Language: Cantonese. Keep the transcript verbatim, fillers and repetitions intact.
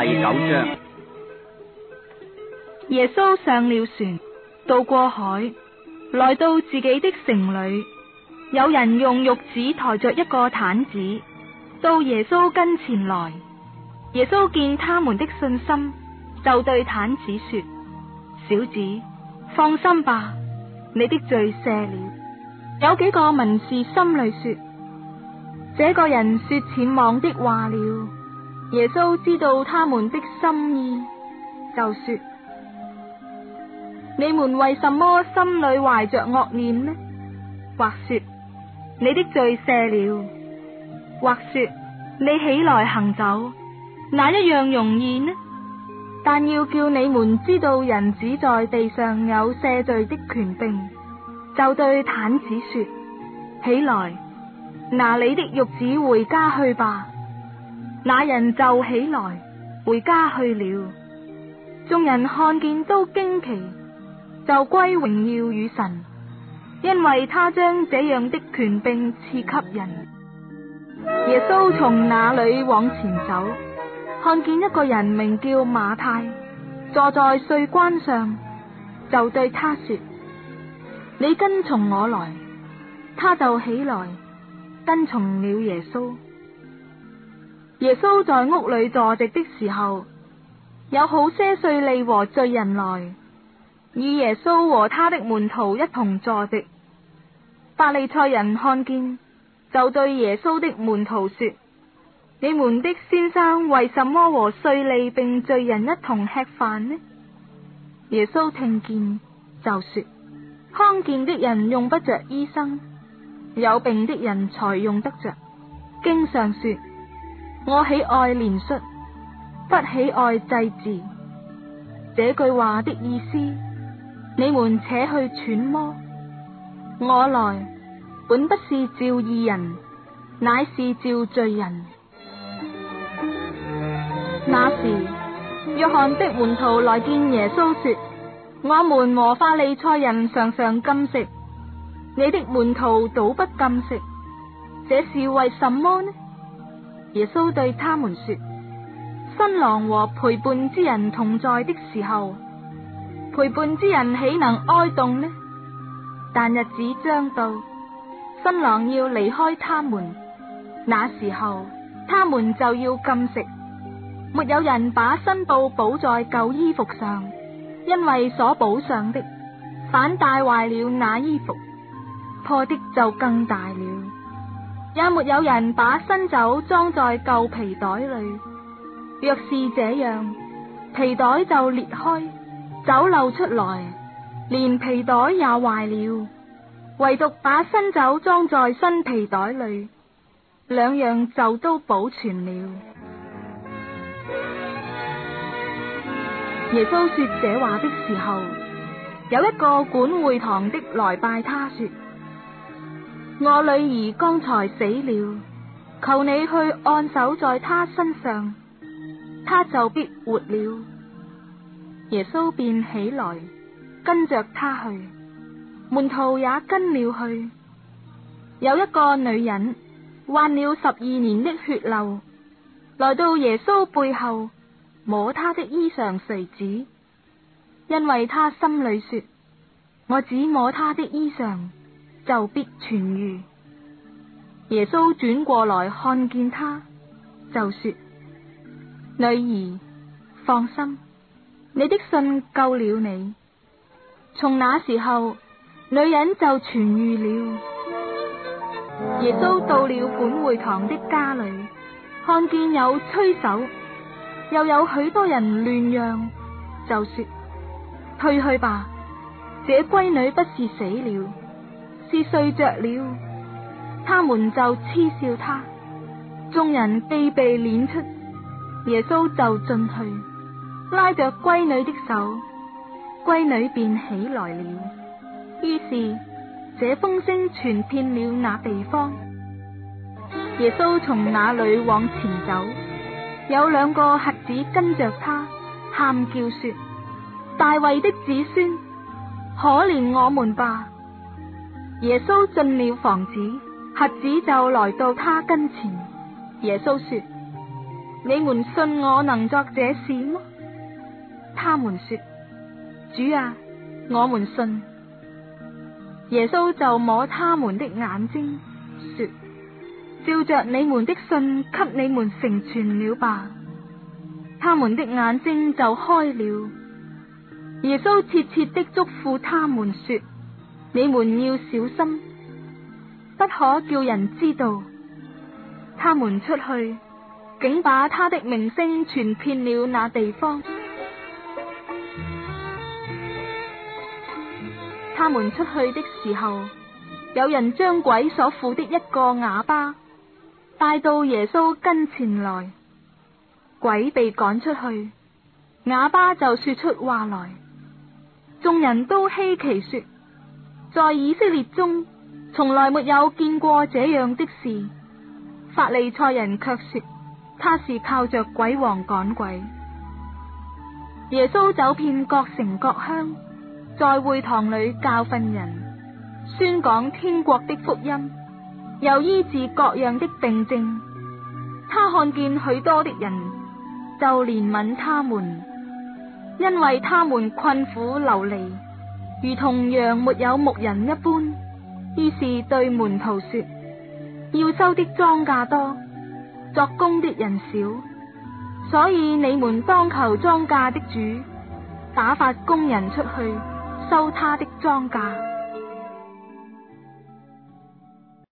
第九章。 耶穌上了船，渡過海，來到自己的城裏。有人用褥子抬着一個癱子到耶穌跟前來。耶穌見他們的信心，就對癱子說：小子，放心吧，你的罪赦了。有幾個文士心裏說：這個人說僭妄的話了。耶穌知道他們的心意，就說：你們為什麼心裏懷着惡念呢？或說你的罪赦了，或說你起來行走，哪一樣容易呢？但要叫你們知道人子在地上有赦罪的權柄，就對癱子說：起來，拿你的褥子回家去吧。那人就起來回家去了。眾人看見都驚奇，就歸榮耀與神，因為他將這樣的權柄賜給人。耶穌從那裏往前走，看見一個人名叫馬太，坐在稅關上，就對他說：你跟從我來。他就起來跟從了耶穌。耶穌在屋裏坐席的時候，有好些稅吏和罪人來與耶穌和他的門徒一同坐席。法利賽人看見，就對耶穌的門徒說：你們的先生為什麼和稅吏並罪人一同吃飯呢？耶穌聽見，就說：康健的人用不着醫生，有病的人才用得着。經上說：我喜愛憐恤，不喜愛祭祀。這句話的意思，你們且去揣摩。我來本不是召義人，乃是召罪人。那時，約翰的門徒來見耶穌說：我們和法利賽人常常禁食，你的門徒倒不禁食，這是為什麼呢？耶穌對他們說：新郎和陪伴之人同在的時候，陪伴之人豈能哀慟呢？但日子將到，新郎要離開他們，那時候他們就要禁食。沒有人把新布補在舊衣服上，因為所補上的反帶壞了那衣服，破的就更大了。也沒有人把新酒裝在舊皮袋裏，若是這樣，皮袋就裂開，酒漏出來，連皮袋也壞了。唯獨把新酒裝在新皮袋裏，兩樣就都保存了。耶穌說這話的時候，有一個管會堂的來拜他說：我女兒剛才死了，求你去按手在她身上，她就必活了。耶穌便起來跟着他去，門徒也跟了去。有一個女人患了十二年的血漏，來到耶穌背後摸他的衣裳繸子，因為他心裏說：我只摸他的衣裳，就必痊癒。耶穌轉過來看見他，就說：女兒，放心，你的信救了你。從那時候，女人就痊癒了。耶穌到了管會堂的家裏，看見有吹手，又有許多人亂嚷，就說：退去吧，這閨女不是死了，是睡着了。他們就嗤笑他。眾人既被攆出，耶穌就進去，拉着閨女的手，閨女便起來了。於是這風聲傳遍了那地方。耶穌從那裏往前走，有兩個瞎子跟着他，喊叫說：大衛的子孫，可憐我們吧。耶穌進了房子，瞎子就來到他跟前。耶穌說： 你們信我能作這事麼？他們說：主啊，我們信。耶穌就摸他們的眼睛，說：照着你們的信，給你們成全了吧。他們的眼睛就開了。耶穌切切的囑咐他們說：你們要小心，不可叫人知道。他們出去，竟把他的名聲傳遍了那地方。他們出去的時候，有人將鬼所附的一個啞巴帶到耶穌跟前來。鬼被趕出去，啞巴就說出話來。眾人都稀奇說：在以色列中從來沒有見過這樣的事。法利賽人卻說他是靠着鬼王趕鬼。耶穌走遍各城各鄉，在會堂裏教訓人，宣講天國的福音，又醫治各樣的病症。他看見許多的人，就憐憫他們，因為他們困苦流離，如同羊沒有牧人一般。於是對門徒說：要收的莊稼多，作工的人少，所以你們當求莊稼的主打發工人出去收他的莊稼。